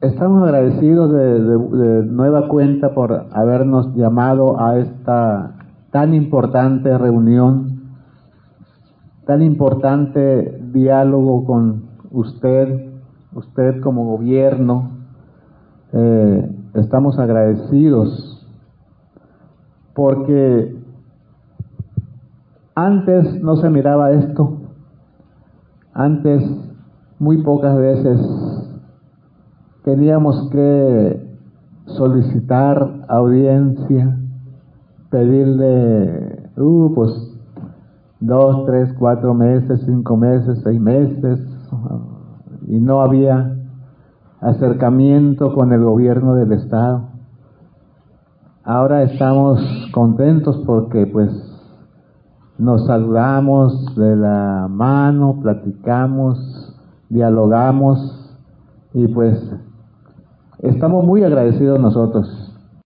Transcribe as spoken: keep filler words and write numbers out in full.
estamos agradecidos de, de, de nueva cuenta por habernos llamado a esta tan importante reunión, tan importante diálogo con usted, usted como gobierno. Eh, estamos agradecidos porque antes no se miraba esto, antes muy pocas veces teníamos que solicitar audiencia, pedirle, uh, pues, dos, tres, cuatro meses, cinco meses, seis meses, y no había acercamiento con el gobierno del Estado. Ahora estamos contentos porque, pues, nos saludamos de la mano, platicamos, dialogamos, y pues, estamos muy agradecidos nosotros.